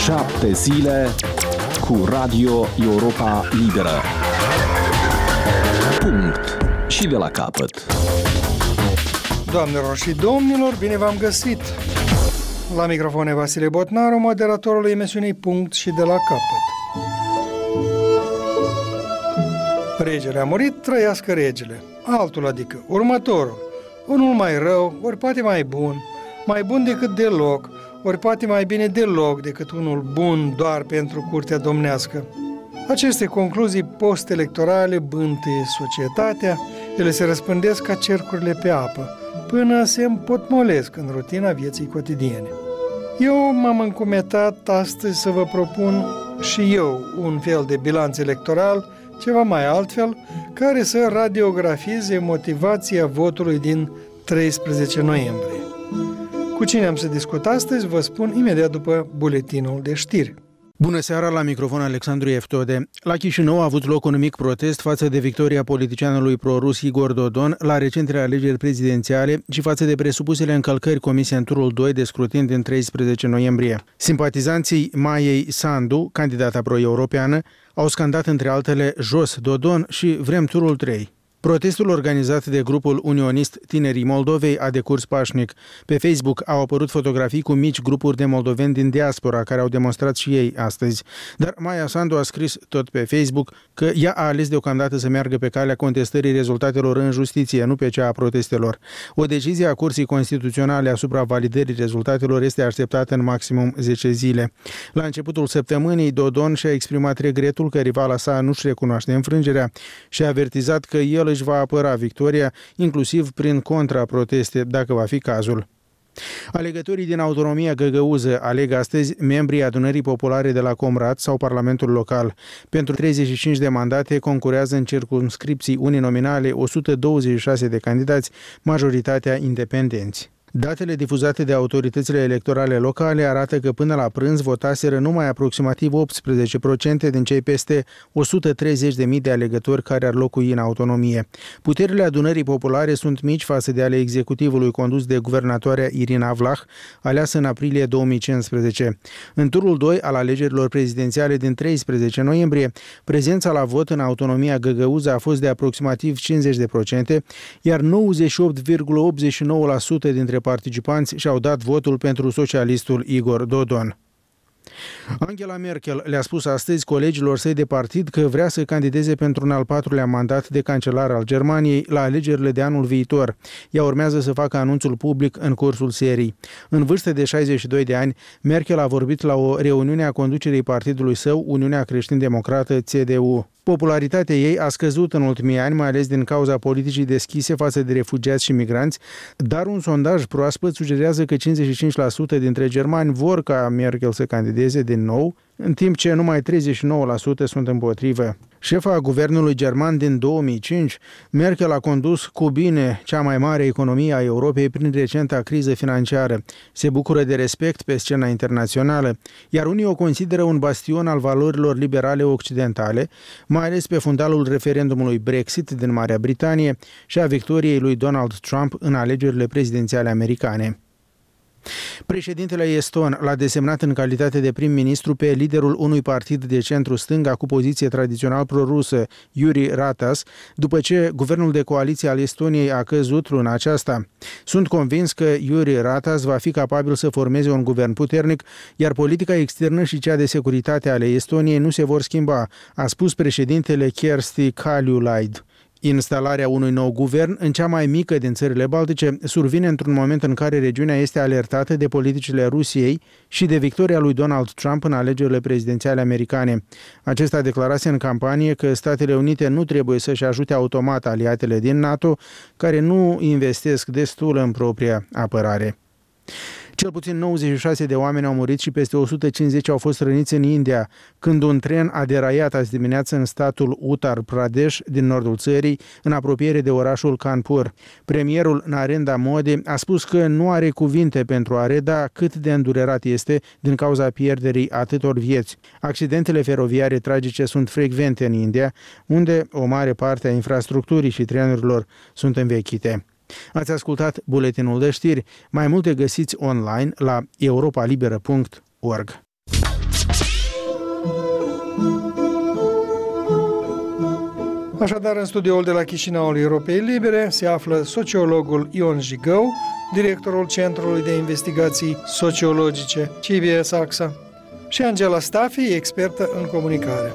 7 zile cu Radio Europa Liberă. Punct. Și de la capăt. Doamnelor și domnilor, bine v-am găsit! La microfon Vasile Botnaru, moderatorul emisiunii Punct și de la capăt. Regele a murit, trăiască regele. Altul, adică următorul. Unul mai rău, ori poate mai bun decât deloc, ori poate mai bine deloc decât unul bun doar pentru curtea domnească. Aceste concluzii post-electorale bântuie societatea, ele se răspândesc ca cercurile pe apă, până se împotmolesc în rutina vieții cotidiene. Eu m-am încumetat astăzi să vă propun și eu un fel de bilanț electoral, ceva mai altfel, care să radiografieze motivația votului din 13 noiembrie. Cu cine am să discut astăzi, vă spun imediat după buletinul de știri. Bună seara, la microfon Alexandru Eftode. La Chișinău a avut loc un mic protest față de victoria politicianului pro-rus Igor Dodon la recentele alegeri prezidențiale și față de presupusele încălcări comise în turul 2 de scrutin din 13 noiembrie. Simpatizanții Maiei Sandu, candidata pro-europeană, au scandat între altele "Jos Dodon" și "Vrem turul 3". Protestul organizat de grupul unionist Tinerii Moldovei a decurs pașnic. Pe Facebook au apărut fotografii cu mici grupuri de moldoveni din diaspora care au demonstrat și ei astăzi. Dar Maia Sandu a scris tot pe Facebook că ea a ales deocamdată să meargă pe calea contestării rezultatelor în justiție, nu pe cea a protestelor. O decizie a Curții Constituționale asupra validării rezultatelor este așteptată în maximum 10 zile. La începutul săptămânii, Dodon și-a exprimat regretul că rivala sa nu-și recunoaște înfrângerea și a avertizat că el își va apăra victoria, inclusiv prin contraproteste, dacă va fi cazul. Alegătorii din autonomia găgăuză aleg astăzi membrii Adunării Populare de la Comrat sau Parlamentul Local. Pentru 35 de mandate concurează în circumscripții uninominale 126 de candidați, majoritatea independenți. Datele difuzate de autoritățile electorale locale arată că până la prânz votaseră numai aproximativ 18% din cei peste 130.000 de alegători care ar locui în autonomie. Puterile Adunării Populare sunt mici față de ale executivului condus de guvernatoarea Irina Vlah, aleasă în aprilie 2015. În turul 2 al alegerilor prezidențiale din 13 noiembrie, prezența la vot în autonomia găgăuză a fost de aproximativ 50%, iar 98,89% dintre participanți și-au dat votul pentru socialistul Igor Dodon. Angela Merkel le-a spus astăzi colegilor săi de partid că vrea să candideze pentru un al 4-lea mandat de cancelar al Germaniei la alegerile de anul viitor. Ea urmează să facă anunțul public în cursul serii. În vârstă de 62 de ani, Merkel a vorbit la o reuniune a conducerii partidului său, Uniunea Creștin-Democrată, CDU. Popularitatea ei a scăzut în ultimii ani, mai ales din cauza politicii deschise față de refugiați și migranți, dar un sondaj proaspăt sugerează că 55% dintre germani vor ca Merkel să candideze din nou, în timp ce numai 39% sunt împotrivă. Șefa guvernului german din 2005, Merkel a condus cu bine cea mai mare economie a Europei prin recenta criză financiară. Se bucură de respect pe scena internațională, iar unii o consideră un bastion al valorilor liberale occidentale, mai ales pe fundalul referendumului Brexit din Marea Britanie și a victoriei lui Donald Trump în alegerile prezidențiale americane. Președintele eston l-a desemnat în calitate de prim-ministru pe liderul unui partid de centru-stânga cu poziție tradițional prorusă, Jüri Ratas, după ce guvernul de coaliție al Estoniei a căzut luna aceasta. Sunt convins că Jüri Ratas va fi capabil să formeze un guvern puternic, iar politica externă și cea de securitate ale Estoniei nu se vor schimba, a spus președintele Kersti Kaljulaid. Instalarea unui nou guvern în cea mai mică din țările baltice survine într-un moment în care regiunea este alertată de politicile Rusiei și de victoria lui Donald Trump în alegerile prezidențiale americane. Acesta declarase în campanie că Statele Unite nu trebuie să-și ajute automat aliatele din NATO, care nu investesc destul în propria apărare. Cel puțin 96 de oameni au murit și peste 150 au fost răniți în India, când un tren a deraiat azi dimineață în statul Uttar Pradesh, din nordul țării, în apropiere de orașul Kanpur. Premierul Narendra Modi a spus că nu are cuvinte pentru a reda cât de îndurerat este din cauza pierderii atâtor vieți. Accidentele feroviare tragice sunt frecvente în India, unde o mare parte a infrastructurii și trenurilor sunt învechite. Ați ascultat buletinul de știri. Mai multe găsiți online la europalibera.org. Așadar, în studioul de la Chișinăul Europei Libere se află sociologul Ion Jigău, directorul Centrului de Investigații Sociologice CBS AXA, și Angela Stafi, expertă în comunicare.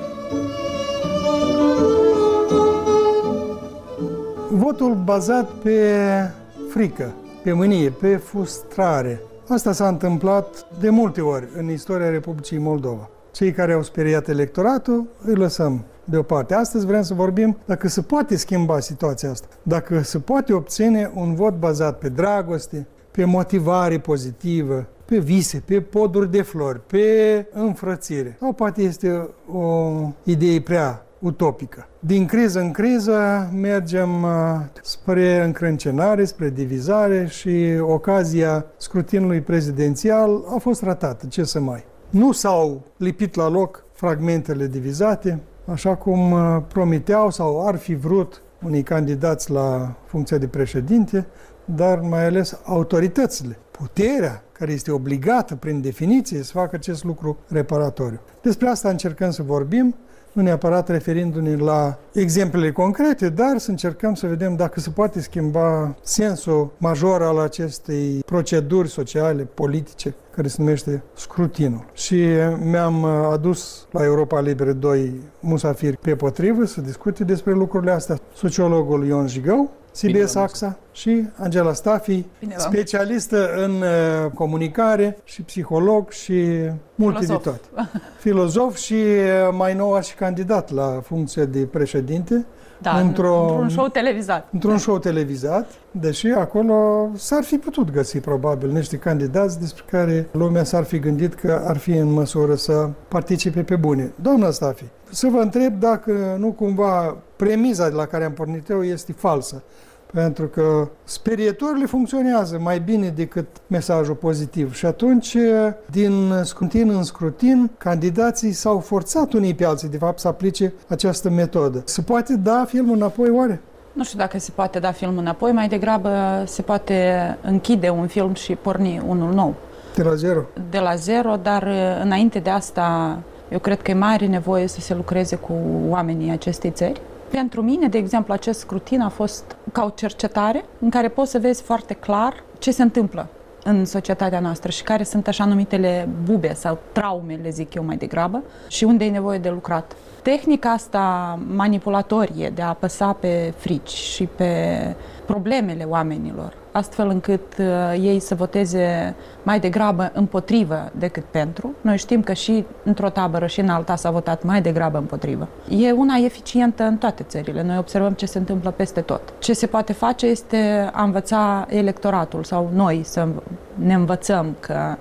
Votul bazat pe frică, pe mânie, pe frustrare. Asta s-a întâmplat de multe ori în istoria Republicii Moldova. Cei care au speriat electoratul îi lăsăm deoparte. Astăzi vrem să vorbim dacă se poate schimba situația asta, dacă se poate obține un vot bazat pe dragoste, pe motivare pozitivă, pe vise, pe poduri de flori, pe înfrățire. Sau poate este o idee prea utopică. Din criză în criză mergem spre încrâncenare, spre divizare și ocazia scrutinului prezidențial a fost ratată. Ce să mai? Nu s-au lipit la loc fragmentele divizate, așa cum promiteau sau ar fi vrut unii candidați la funcția de președinte, dar mai ales autoritățile, puterea care este obligată prin definiție să facă acest lucru reparatoriu. Despre asta încercăm să vorbim, nu neapărat referindu-ne la exemplele concrete, dar să încercăm să vedem dacă se poate schimba sensul major al acestei proceduri sociale, politice, care se numește scrutinul. Și mi-am adus la Europa Liberă doi musafiri pe potrivă să discute despre lucrurile astea. Sociologul Ion Jigău, CBS AXA, și Angela Stafi, specialistă în comunicare și psiholog și multe de toate. Filozof și mai nou și candidat la funcția de președinte. Da, într-un show televizat. Într-un show televizat, deși acolo s-ar fi putut găsi probabil niște candidați despre care lumea s-ar fi gândit că ar fi în măsură să participe pe bune. Doamna Stafi, să vă întreb dacă nu cumva premiza de la care am pornit eu este falsă. Pentru că sperieturile funcționează mai bine decât mesajul pozitiv. Și atunci, din scrutin în scrutin, candidații s-au forțat unii pe alții, de fapt, să aplice această metodă. Se poate da filmul înapoi, oare? Nu știu dacă se poate da filmul înapoi, mai degrabă se poate închide un film și porni unul nou. De la zero? De la zero, dar înainte de asta, eu cred că e mare nevoie să se lucreze cu oamenii acestei țări. Pentru mine, de exemplu, acest scrutin a fost ca o cercetare în care poți să vezi foarte clar ce se întâmplă în societatea noastră și care sunt așa numitele bube sau traume, le zic eu mai degrabă, și unde e nevoie de lucrat. Tehnica asta manipulatorie de a apăsa pe frici și pe problemele oamenilor, astfel încât ei să voteze mai degrabă împotrivă decât pentru. Noi știm că și într-o tabără și în alta s-a votat mai degrabă împotrivă. E una eficientă în toate țările. Noi observăm ce se întâmplă peste tot. Ce se poate face este a învăța electoratul sau noi să ne învățăm că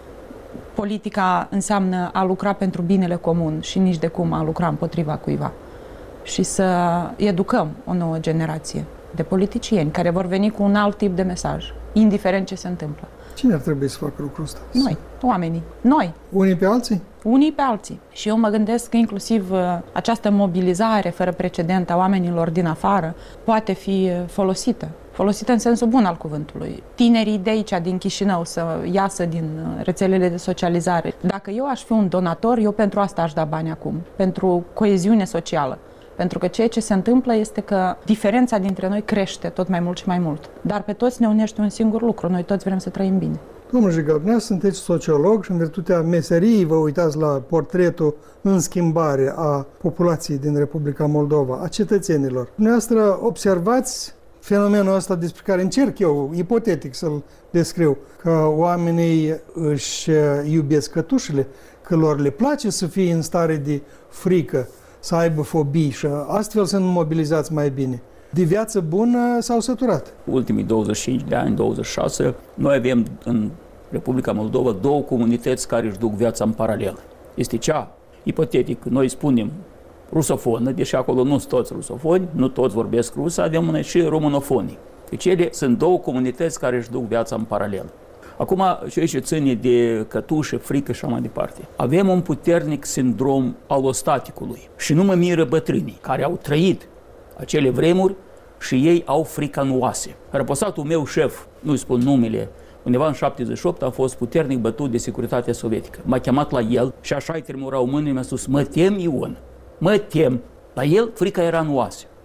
politica înseamnă a lucra pentru binele comun și nici de cum a lucra împotriva cuiva. Și să educăm o nouă generație de politicieni care vor veni cu un alt tip de mesaj, indiferent ce se întâmplă. Cine ar trebui să facă lucrul ăsta? Noi, oamenii. Noi. Unii pe alții? Unii pe alții. Și eu mă gândesc că inclusiv această mobilizare fără precedent a oamenilor din afară poate fi folosită. Folosită în sensul bun al cuvântului. Tinerii de aici, din Chișinău, să iasă din rețelele de socializare. Dacă eu aș fi un donator, eu pentru asta aș da bani acum, pentru coeziune socială. Pentru că ceea ce se întâmplă este că diferența dintre noi crește tot mai mult și mai mult. Dar pe toți ne unește un singur lucru, noi toți vrem să trăim bine. Domnul Jigău, dumneavoastră sunteți sociolog și în virtutea meseriei vă uitați la portretul în schimbare a populației din Republica Moldova, a cetățenilor. Dumneavoastră observați fenomenul ăsta despre care încerc eu, ipotetic, să-l descriu, că oamenii își iubesc cătușele, că lor le place să fie în stare de frică, să aibă fobii și astfel sunt mobilizați mai bine. De viață bună s-au săturat. Ultimii 25 de ani, 26, noi avem în Republica Moldova două comunități care își duc viața în paralel. Este cea, ipotetic, noi spunem rusofonă, deși acolo nu sunt toți rusofoni, nu toți vorbesc rusă, avem și românofonii. Deci ele sunt două comunități care își duc viața în paralel. Acum, ceea ce ține de cătușe, frică și așa mai departe. Avem un puternic sindrom al ostaticului și nu mă miră bătrânii care au trăit acele vremuri și ei au frica în oase. Răposatul meu șef, nu-i spun numele, undeva în 78 a fost puternic bătut de securitatea sovietică. M-a chemat la el și așa îi tremurau mâinile, mi-a spus: mă tem, Ion, mă tem. La el frica era în oase.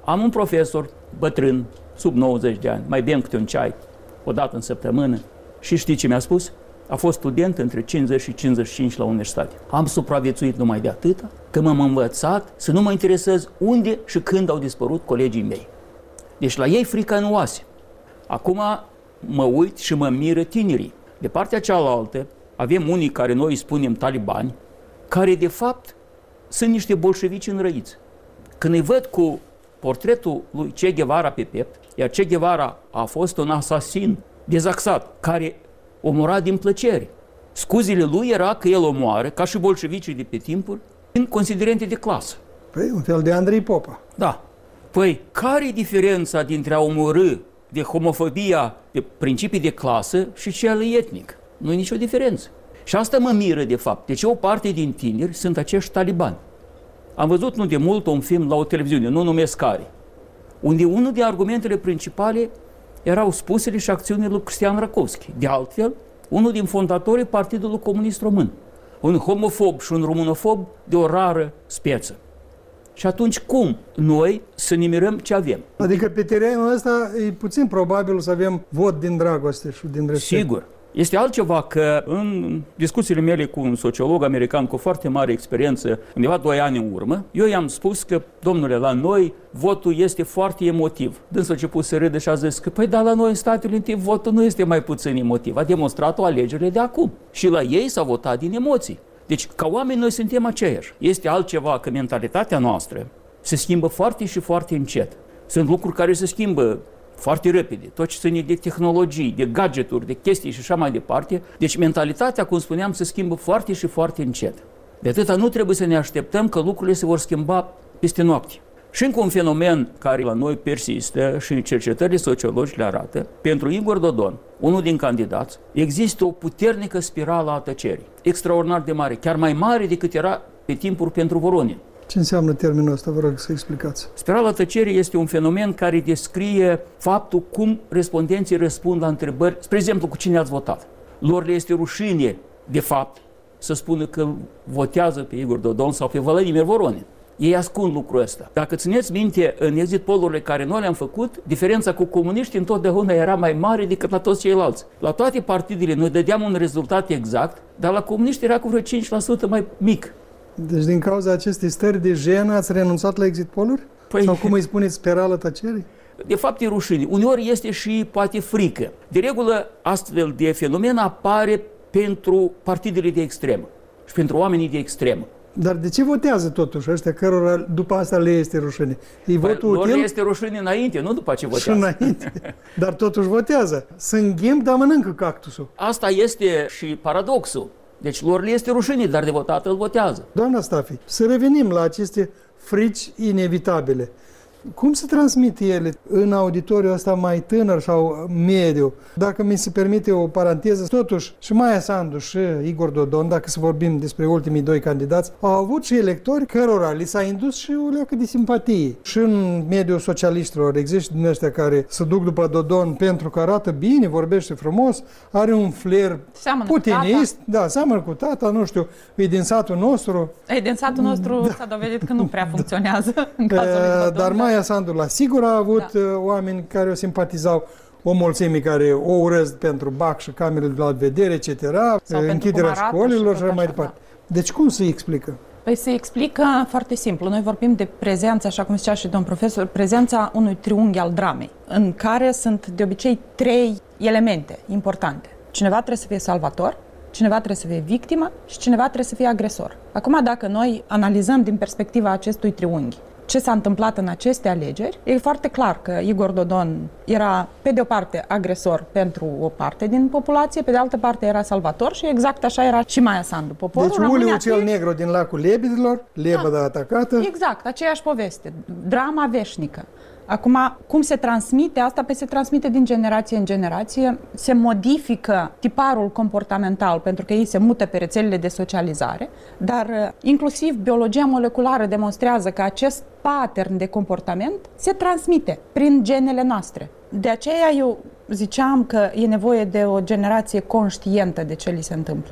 Am un profesor bătrân, sub 90 de ani, mai bem câte un ceai o dată în săptămână și știi ce mi-a spus? A fost student între 50 și 55 la universitate. Am supraviețuit numai de atâta, că m-am învățat să nu mă interesez unde și când au dispărut colegii mei. Deci la ei frica nu oase. Acum mă uit și mă miră tinerii. De partea cealaltă avem unii care noi îi spunem talibani, care de fapt sunt niște bolșevici înrăiți. Când îi văd cu portretul lui Che Guevara pe piept, iar Che Guevara a fost un asasin dezaxat, care omora din plăcere. Scuzile lui era că el omoară, ca și bolșevicii de pe timpuri, în considerente de clasă. Păi, un fel de Andrei Popa. Da. Păi, care e diferența dintre a omorâ de homofobia, de principii de clasă și cel etnic? Nu e nicio diferență. Și asta mă miră, de fapt. Deci o parte din tineri sunt acești talibani. Am văzut nu de mult un film la o televiziune, nu numesc care, unde unul din argumentele principale erau spusele și acțiunile lui Cristian Rakovski. De altfel, unul din fondatorii Partidului Comunist Român. Un homofob și un românofob de o rară speță. Și atunci cum noi să ne mirăm ce avem? Adică pe terenul ăsta e puțin probabil să avem vot din dragoste și din respect. Sigur. Este altceva că în discuțiile mele cu un sociolog american cu foarte mare experiență, undeva 2 ani în urmă, eu i-am spus că, domnule, la noi votul este foarte emotiv. Dânsul a început să râde și a zis că, păi da, la noi în Statele Unite votul nu este mai puțin emotiv. A demonstrat-o alegerile de acum. Și la ei s-a votat din emoții. Deci, ca oameni, noi suntem aceiași. Este altceva că mentalitatea noastră se schimbă foarte și foarte încet. Sunt lucruri care se schimbă foarte repede, tot ce ține de tehnologii, de gadgeturi, de chestii și așa mai departe. Deci mentalitatea, cum spuneam, se schimbă foarte și foarte încet. De atâta nu trebuie să ne așteptăm că lucrurile se vor schimba peste noapte. Și încă un fenomen care la noi persistă și cercetările sociologice le arată, pentru Igor Dodon, unul din candidați, există o puternică spirală a tăcerii, extraordinar de mare, chiar mai mare decât era pe timpuri pentru Voronin. Ce înseamnă termenul ăsta, vă rog să explicați? Spirala tăcerii este un fenomen care descrie faptul cum respondenții răspund la întrebări, spre exemplu, cu cine ați votat. Lor le este rușine, de fapt, să spună că votează pe Igor Dodon sau pe Vladimir Voronin. Ei ascund lucrul ăsta. Dacă țineți minte, în exit pollurile care noi le-am făcut, diferența cu comuniștii întotdeauna era mai mare decât la toți ceilalți. La toate partidele noi dădeam un rezultat exact, dar la comuniști era cu vreo 5% mai mic. Deci din cauza acestei stări de jenă ați renunțat la exit poll-uri? Păi, sau cum îi spuneți, spirală tăcerii? De fapt e rușine. Uneori este și poate frică. De regulă astfel de fenomen apare pentru partidele de extremă și pentru oamenii de extremă. Dar de ce votează totuși ăștia cărora după asta le este rușine? E votul lor util? le este rușine înainte, nu după ce votează. Și înainte. Dar totuși votează. Sunt ghimb, dar mănâncă cactusul. Asta este și paradoxul. Deci lor le este rușine, dar de votat îl votează. Doamna Stafi, să revenim la aceste frici inevitabile. Cum se transmit ele în auditoriul ăsta mai tânăr sau mediu? Dacă mi se permite o paranteză, totuși și Maia Sandu și Igor Dodon, dacă să vorbim despre ultimii 2 candidați, au avut și electori cărora li s-a indus și o leacă de simpatie. Și în mediul socialiștilor există din ăștia care se duc după Dodon pentru că arată bine, vorbește frumos, are un flair putinist, da, seamănă cu tata, nu știu, e din satul nostru. Din satul nostru s-a dovedit că nu prea funcționează în cazul lui Dodon. Dar Maia Sandu la sigur a avut oameni care o simpatizau, o mulțime care o urăsc pentru BAC și camerele de la vedere, etc., închiderea școlilor și așa mai departe. Deci cum se explică? Păi se explică foarte simplu. Noi vorbim de prezența, așa cum zicea și domn profesor, prezența unui triunghi al dramei, în care sunt de obicei 3 elemente importante. Cineva trebuie să fie salvator, cineva trebuie să fie victimă și cineva trebuie să fie agresor. Acum, dacă noi analizăm din perspectiva acestui triunghi ce s-a întâmplat în aceste alegeri, e foarte clar că Igor Dodon era, pe de o parte, agresor pentru o parte din populație, pe de altă parte era salvator și exact așa era și Maia Sandu. Poporul deci Uliu cel negru din lacul Lebedilor, lebăda atacată. Exact, aceeași poveste, drama veșnică. Acum, cum se transmite? Asta se transmite din generație în generație, se modifică tiparul comportamental pentru că ei se mută pe rețelele de socializare, dar inclusiv biologia moleculară demonstrează că acest pattern de comportament se transmite prin genele noastre. De aceea eu ziceam că e nevoie de o generație conștientă de ce li se întâmplă.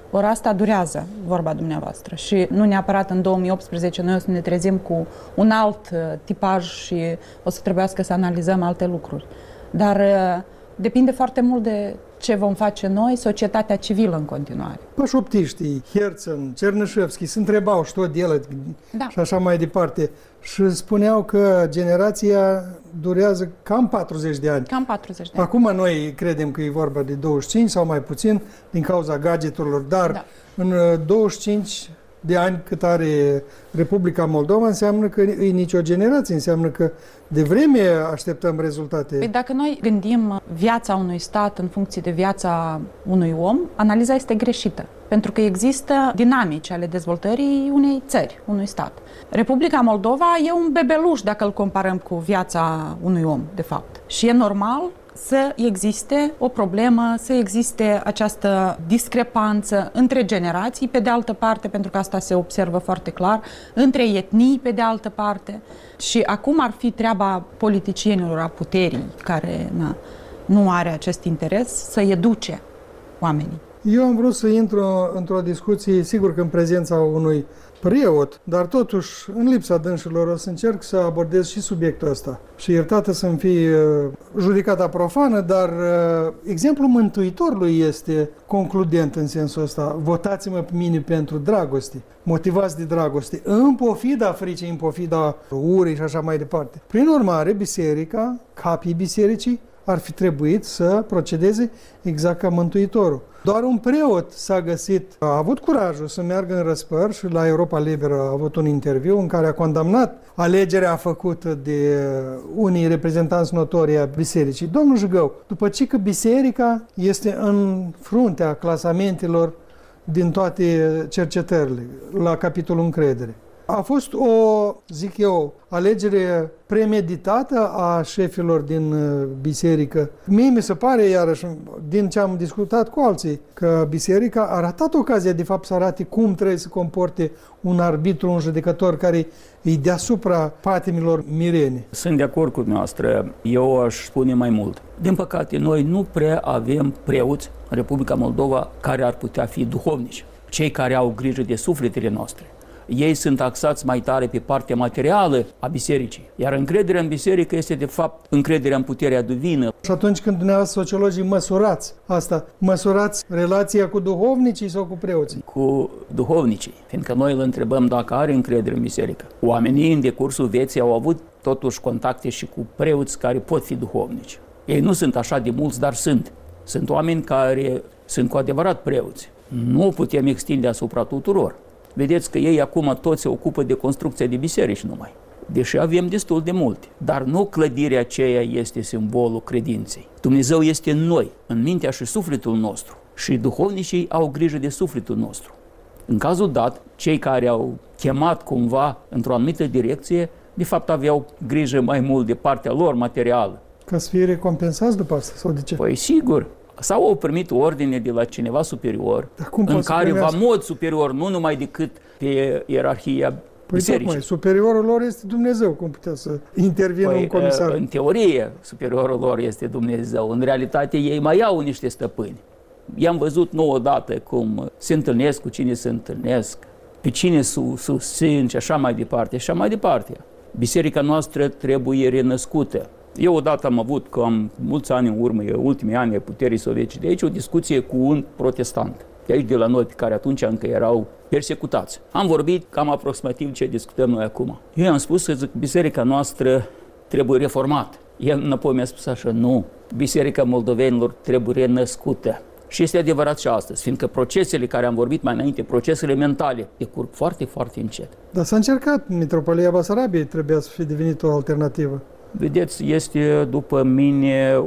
Ori asta durează, vorba dumneavoastră. Și nu neapărat în 2018 noi o să ne trezim cu un alt tipaj și o să trebuiască să analizăm alte lucruri. Dar depinde foarte mult de ce vom face noi, societatea civilă în continuare. Pașoptiștii, Herzen, Cernyshevski se întrebau și tot ele și așa mai departe și spuneau că generația durează cam 40 de ani. Cam 40 de ani. Acum noi credem că e vorba de 25 sau mai puțin din cauza gadgeturilor, dar în 25 de ani cât are Republica Moldova înseamnă că e nicio generație, înseamnă că de vreme așteptăm rezultate. Păi dacă noi gândim viața unui stat în funcție de viața unui om, analiza este greșită. Pentru că există dinamici ale dezvoltării unei țări, unui stat. Republica Moldova e un bebeluș dacă îl comparăm cu viața unui om, de fapt. Și e normal să existe o problemă, să existe această discrepanță între generații, pe de altă parte, pentru că asta se observă foarte clar, între etnii, pe de altă parte. Și acum ar fi treaba politicienilor, a puterii, care nu are acest interes, să educe oamenii. Eu am vrut să intru într-o discuție, sigur că în prezența unui preot, dar totuși, în lipsa dânșilor, o să încerc să abordez și subiectul ăsta. Și iertată să-mi fie judecata profană, dar exemplul Mântuitorului este concludent în sensul ăsta. Votați-mă pe mine pentru dragoste, motivați de dragoste, în pofida fricii, în pofida urii și așa mai departe. Prin urmare, biserica, capii bisericii, ar fi trebuit să procedeze exact ca Mântuitorul. Doar un preot s-a găsit, a avut curajul să meargă în răspăr și la Europa Liberă a avut un interviu în care a condamnat alegerea făcută de unii reprezentanți notori a bisericii. Domnul Jigău, după ce că biserica este în fruntea clasamentelor din toate cercetările, la capitolul încredere. A fost o, zic eu, alegere premeditată a șefilor din biserică. Mie mi se pare, iarăși, din ce am discutat cu alții, că biserica a ratat ocazia, de fapt, să arate cum trebuie să comporte un arbitru, un judecător care e deasupra patimilor mirene. Sunt de acord cu dumneavoastră. Eu aș spune mai mult. Din păcate, noi nu prea avem preoți în Republica Moldova care ar putea fi duhovnici. Cei care au grijă de sufletele noastre. Ei sunt axați mai tare pe partea materială a bisericii. Iar încrederea în biserică este, de fapt, încrederea în puterea divină. Și atunci când dumneavoastră sociologii măsurați asta, măsurați relația cu duhovnicii sau cu preoții? Cu duhovnicii, fiindcă noi îl întrebăm dacă are încredere în biserică. Oamenii în decursul vieții au avut totuși contacte și cu preoți care pot fi duhovnici. Ei nu sunt așa de mulți, dar sunt. Sunt oameni care sunt cu adevărat preoți. Nu putem extinde asupra tuturor. Vedeți că ei acum toți se ocupă de construcția de biserici numai. Deși avem destul de multe. Dar nu clădirea aceea este simbolul credinței. Dumnezeu este în noi, în mintea și sufletul nostru. Și duhovnicii au grijă de sufletul nostru. În cazul dat, cei care au chemat cumva într-o anumită direcție, de fapt aveau grijă mai mult de partea lor materială. Ca să fie recompensați după asta sau de ce? Păi sigur. Sau au primit ordine de la cineva superior, în care va mod superior, nu numai decât pe ierarhia bisericii. Tocmai, superiorul lor este Dumnezeu, cum putea să intervină un comisar? În teorie, superiorul lor este Dumnezeu. În realitate, ei mai au niște stăpâni. I-am văzut nouă odată cum se întâlnesc, cu cine se întâlnesc, pe cine susțin și așa mai departe, și așa mai departe. Biserica noastră trebuie renăscută. Eu odată am avut, cam mulți ani în urmă, ultimii ani ai puterii sovietice, de aici o discuție cu un protestant, de aici de la noi, pe care atunci încă erau persecutați. Am vorbit cam aproximativ ce discutăm noi acum. Eu i-am spus că biserica noastră trebuie reformată. El înapoi mi-a spus așa, nu, biserica moldovenilor trebuie renăscută. Și este adevărat și astăzi, fiindcă procesele care am vorbit mai înainte, procesele mentale, decurg foarte, foarte încet. Dar s-a încercat, Mitropolia Basarabiei trebuia să fie devenit o alternativă. Vedeți, este după mine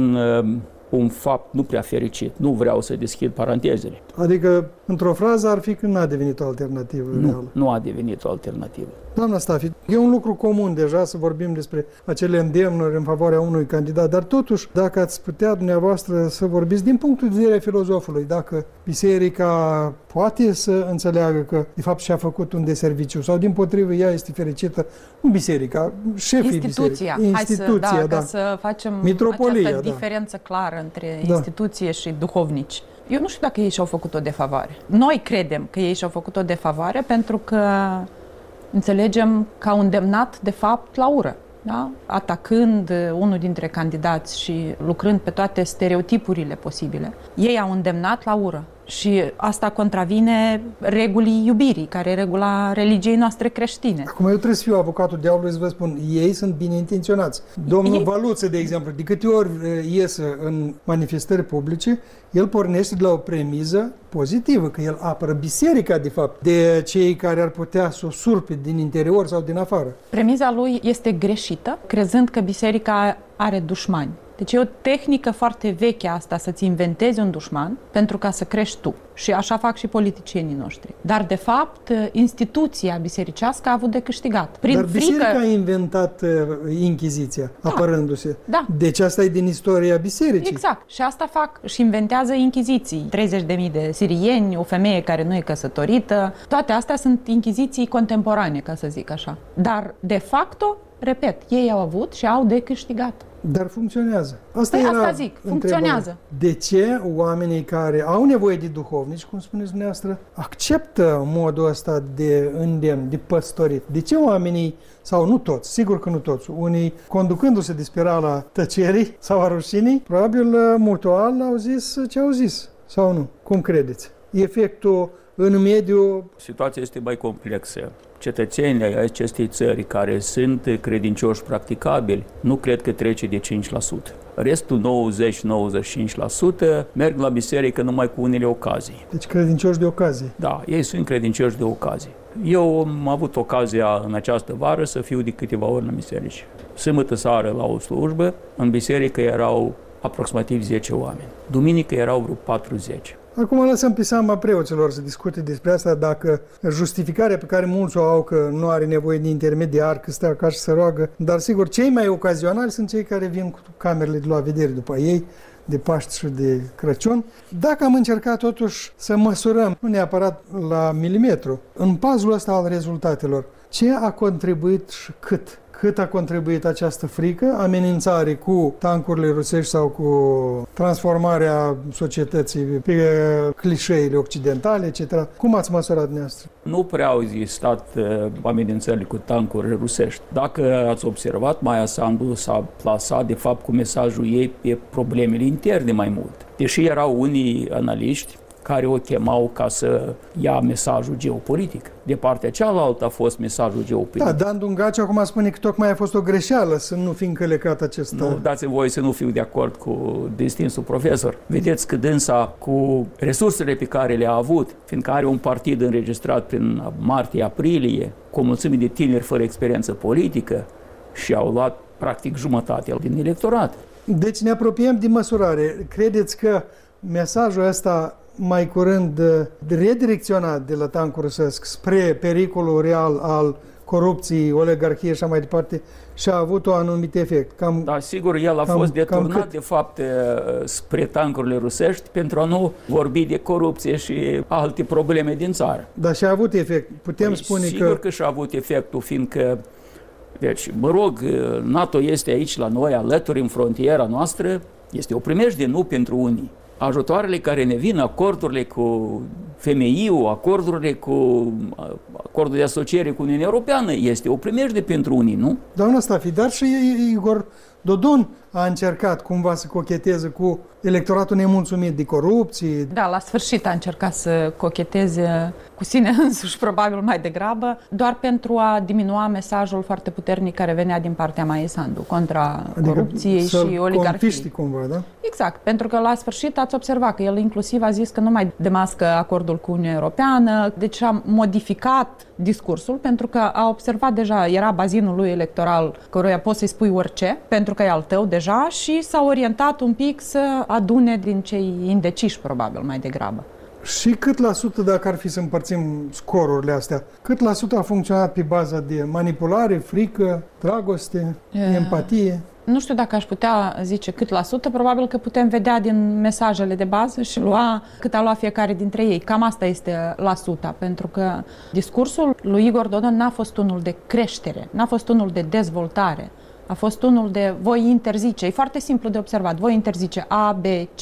un fapt nu prea fericit. Nu vreau să deschid parantezele. Adică, într-o frază, ar fi că n-a devenit o alternativă reală. Nu a devenit o alternativă. Doamna Stafi, e un lucru comun deja să vorbim despre acele îndemnuri în favoarea unui candidat, dar totuși, dacă ați putea dumneavoastră să vorbiți din punctul de vedere filozofului, dacă biserica poate să înțeleagă că, de fapt, și-a făcut un deserviciu sau, dimpotrivă, ea este fericită, nu biserica, șefii instituția. Instituția, Hai da. să facem Mitropolia, această diferență clară între instituție și duhovnici. Eu nu știu dacă ei și-au făcut o defavoare. Noi credem că ei și-au făcut o defavoare pentru că înțelegem că au îndemnat, de fapt, la ură. Da? Atacând unul dintre candidați și lucrând pe toate stereotipurile posibile, ei au îndemnat la ură. Și asta contravine regulii iubirii, care e regula religiei noastre creștine. Acum eu trebuie să fiu avocatul diavolului să vă spun, ei sunt bine intenționați. Domnul Valuță, de exemplu, de câte ori iese în manifestări publice, el pornește de la o premiză pozitivă, că el apără biserica, de fapt, de cei care ar putea să o surpe din interior sau din afară. Premiza lui este greșită, crezând că biserica are dușmani. Deci e o tehnică foarte veche asta, să-ți inventezi un dușman pentru ca să crești tu. Și așa fac și politicienii noștri. Dar, de fapt, instituția bisericească a avut de câștigat. Dar biserica a inventat Inchiziția, apărându-se. Da. Deci asta e din istoria bisericii. Exact. Și asta fac și inventează inchiziții. 30.000 de sirieni, o femeie care nu e căsătorită. Toate astea sunt inchiziții contemporane, ca să zic așa. Dar, de facto, repet, ei au avut și au de câștigat. Dar funcționează. Asta zic, funcționează. De ce oamenii care au nevoie de duhovnici, cum spuneți dumneavoastră, acceptă modul ăsta de îndemn, de păstorit? De ce oamenii, sau nu toți, sigur că nu toți, unii conducându-se de spirala tăcerii sau a rușinii, probabil mutual au zis ce au zis, sau nu? Cum credeți? Efectul în mediu... Situația este mai complexă. Cetățenii ai acestei țări care sunt credincioși practicabili, nu cred că trece de 5%. Restul 90-95% merg la biserică numai cu unele ocazii. Deci credincioși de ocazie. Da, ei sunt credincioși de ocazie. Eu am avut ocazia în această vară să fiu de câteva ori la biserici. Sâmbătă seară la o slujbă, în biserică erau aproximativ 10 oameni. Duminică erau vreo 40. Acum lăsăm pe seama preoților să discute despre asta, dacă justificarea pe care mulți o au că nu are nevoie de intermediar, că stă acasă și se roagă, dar sigur, cei mai ocazionali sunt cei care vin cu camerele de la vedere după ei, de Paști și de Crăciun. Dacă am încercat totuși să măsurăm, nu neapărat la milimetru, în puzzle-ul ăsta al rezultatelor, ce a contribuit și cât? Cât a contribuit această frică, amenințare cu tancurile rusești sau cu transformarea societății pe clișeile occidentale, etc. Cum ați măsurat dumneavoastră? Nu prea au existat amenințări cu tancuri rusești. Dacă ați observat, Maia Sandu s-a plasat, de fapt, cu mesajul ei pe problemele interne mai mult. Deși erau unii analiști care o chemau ca să ia mesajul geopolitic. De partea cealaltă a fost mesajul geopolitic. Da, Dan Dungaciu acum spune că tocmai a fost o greșeală să nu fi încălecat acesta. Nu, dați-mi voie să nu fiu de acord cu distinsul profesor. Vedeți că dânsa, cu resursele pe care le-a avut, fiindcă are un partid înregistrat prin martie-aprilie, cu o mulțime de tineri fără experiență politică, și au luat practic jumătate din electorat. Deci ne apropiem de măsurare. Credeți că mesajul ăsta mai curând redirecționat de la tancul rusesc spre pericolul real al corupției, oligarhiei și așa mai departe, și a avut un anumit efect? Da, sigur, el a fost deturnat, de fapt, spre tancurile rusești pentru a nu vorbi de corupție și alte probleme din țară. Dar și-a avut efect. Putem spune sigur că și-a avut efectul, fiindcă, deci, mă rog, NATO este aici la noi, alături, în frontiera noastră, este o primejdie, nu pentru unii. Ajutoarele care ne vin, acordurile cu FMI-ul, acordurile cu acordul de asociere cu Uniunea Europeană, este o primejdie pentru unii, nu? Doamna Stafi, dar și Igor Dodon a încercat cumva să cocheteze cu electoratul nemulțumit de corupție. Da, la sfârșit a încercat să cocheteze cu sine însuși, probabil mai degrabă, doar pentru a diminua mesajul foarte puternic care venea din partea Maiei Sandu contra corupției și oligarhiei. Cumva, da? Exact, pentru că la sfârșit ați observat că el inclusiv a zis că nu mai demască acordul cu Uniunea Europeană, deci a modificat discursul pentru că a observat deja, era bazinul lui electoral căruia poți să-i spui orice, pentru că e al tău deja, și s-a orientat un pic să adune din cei indeciși, probabil, mai degrabă. Și cât la sută, dacă ar fi să împărțim scorurile astea, cât la sută a funcționat pe baza de manipulare, frică, dragoste, empatie? Nu știu dacă aș putea zice cât la sută, probabil că putem vedea din mesajele de bază și lua cât a luat fiecare dintre ei. Cam asta este la suta, pentru că discursul lui Igor Dodon n-a fost unul de creștere, n-a fost unul de dezvoltare, a fost unul de voi interzice, e foarte simplu de observat, voi interzice A, B, C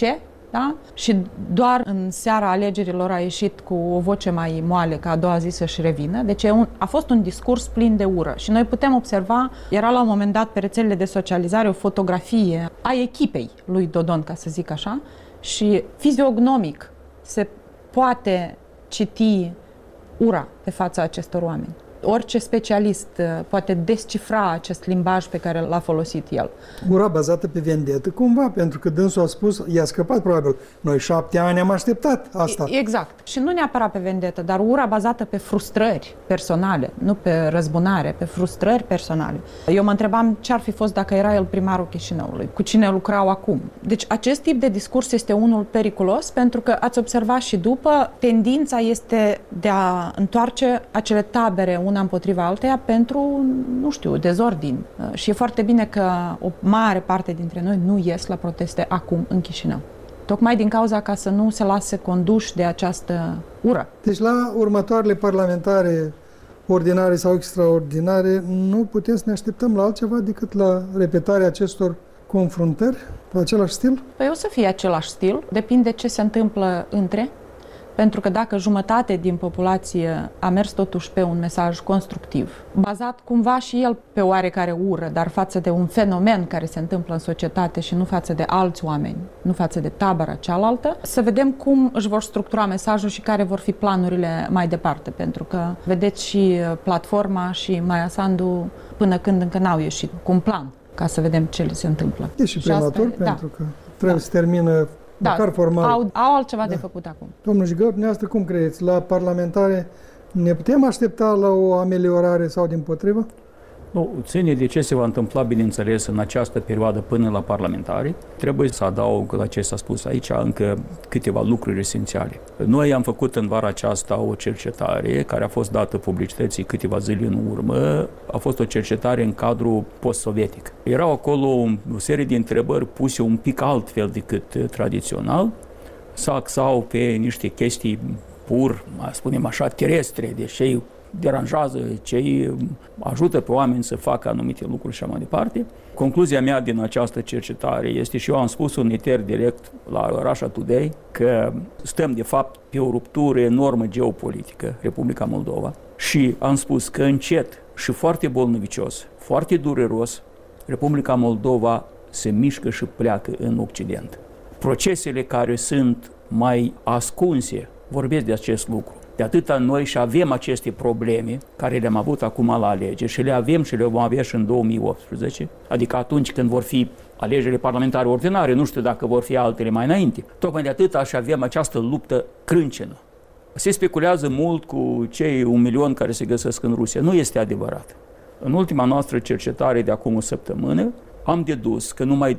da? Și doar în seara alegerilor a ieșit cu o voce mai moale ca a doua zi să-și revină. Deci a fost un discurs plin de ură. Și noi putem observa, era la un moment dat pe rețelele de socializare o fotografie a echipei lui Dodon, ca să zic așa, și fiziognomic se poate citi ura pe fața acestor oameni. Orice specialist poate descifra acest limbaj pe care l-a folosit el. Ura bazată pe vendetă, cumva, pentru că dânsul a spus, i-a scăpat probabil, noi 7 ani am așteptat asta. Exact. Și nu neapărat pe vendetă, dar ura bazată pe frustrări personale, nu pe răzbunare, pe frustrări personale. Eu mă întrebam ce ar fi fost dacă era el primarul Chișinăului, cu cine lucrau acum. Deci acest tip de discurs este unul periculos, pentru că ați observat și după, tendința este de a întoarce acele tabere una împotriva alteia pentru, nu știu, dezordin. Și e foarte bine că o mare parte dintre noi nu ies la proteste acum în Chișinău. Tocmai din cauza ca să nu se lase conduși de această ură. Deci la următoarele parlamentare ordinare sau extraordinare nu putem să ne așteptăm la altceva decât la repetarea acestor confruntări, la același stil? Păi o să fie același stil, depinde ce se întâmplă între. Pentru că dacă jumătate din populație a mers totuși pe un mesaj constructiv, bazat cumva și el pe oarecare ură, dar față de un fenomen care se întâmplă în societate și nu față de alți oameni, nu față de tabăra cealaltă, să vedem cum își vor structura mesajul și care vor fi planurile mai departe. Pentru că vedeți și Platforma și Maia Sandu până când încă n-au ieșit cu un plan ca să vedem ce le se întâmplă. E și prematur, pentru că trebuie să termină măcar formal. Au altceva de făcut acum. Domnul Jigău, dumneavoastră cum credeți? La parlamentare ne putem aștepta la o ameliorare sau dimpotrivă? Nu, ține de ce se va întâmpla, bineînțeles, în această perioadă până la parlamentare. Trebuie să adaug la ce s-a spus aici încă câteva lucruri esențiale. Noi am făcut în vara aceasta o cercetare care a fost dată publicității câteva zile în urmă. A fost o cercetare în cadrul post-sovietic. Erau acolo o serie de întrebări puse un pic altfel decât tradițional. Se axau pe niște chestii pur, spunem așa, terestre, deși deranjează, ce îi ajută pe oameni să facă anumite lucruri și așa mai departe. Concluzia mea din această cercetare este, și eu am spus un eter direct la Russia Today, că stăm de fapt pe o ruptură enormă geopolitică, Republica Moldova, și am spus că încet și foarte bolnăvicios, foarte dureros, Republica Moldova se mișcă și pleacă în Occident. Procesele care sunt mai ascunse vorbesc de acest lucru. De atâta noi și avem aceste probleme care le-am avut acum la alegeri și le avem și le vom avea și în 2018, adică atunci când vor fi alegerile parlamentare ordinare, nu știu dacă vor fi altele mai înainte. Tocmai de atâta și avem această luptă crâncenă. Se speculează mult cu cei 1 milion care se găsesc în Rusia. Nu este adevărat. În ultima noastră cercetare de acum o săptămână am dedus că numai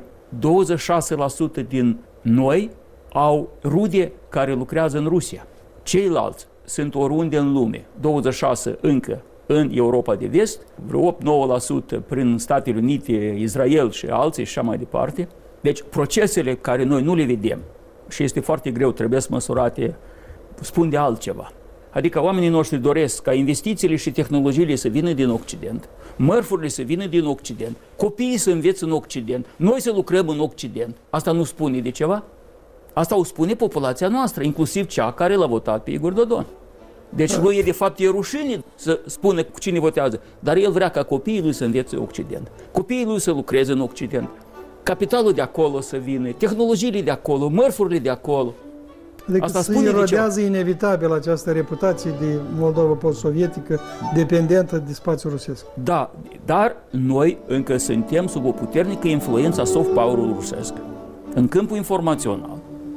26% din noi au rude care lucrează în Rusia. Ceilalți sunt oriunde în lume, 26% încă în Europa de Vest, vreo 8-9% prin Statele Unite, Israel și alții și așa mai departe. Deci procesele care noi nu le vedem și este foarte greu, trebuie să măsurate, spun de altceva. Adică oamenii noștri doresc ca investițiile și tehnologiile să vină din Occident, mărfurile să vină din Occident, copiii să învețe în Occident, noi să lucrăm în Occident. Asta nu spune de ceva? Asta o spune populația noastră, inclusiv cea care l-a votat pe Igor Dodon. Deci lui, de fapt, e rușine să spună cu cine votează, dar el vrea ca copiii lui să învețe Occident, copiii lui să lucreze în Occident, capitalul de acolo să vină, tehnologiile de acolo, mărfurile de acolo. Adică asta se erodează inevitabil această reputație de Moldova post-sovietică dependentă de spațiul rusesc. Da, dar noi încă suntem sub o puternică influență a soft power-ului rusesc. În câmpul informațional,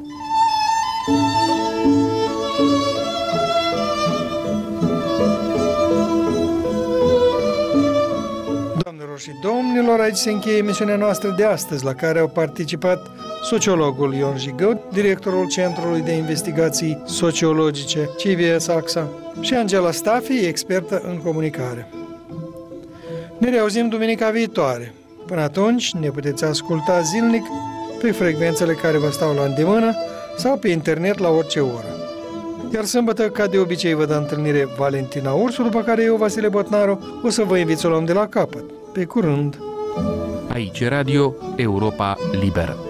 Doamnelor și domnilor, aici se încheie emisiunea noastră de astăzi, la care au participat sociologul Ion Jigău, directorul Centrului de Investigații Sociologice CVS AXA și Angela Stafi, expertă în comunicare. Ne reauzim duminica viitoare. Până atunci ne puteți asculta zilnic pe frecvențele care vă stau la îndemână sau pe internet la orice oră. Iar sâmbătă, ca de obicei, vă dă întâlnire Valentina Ursu, după care eu, Vasile Botnaru, o să vă invit să o luăm de la capăt. Pe curând! Aici Radio Europa Liberă.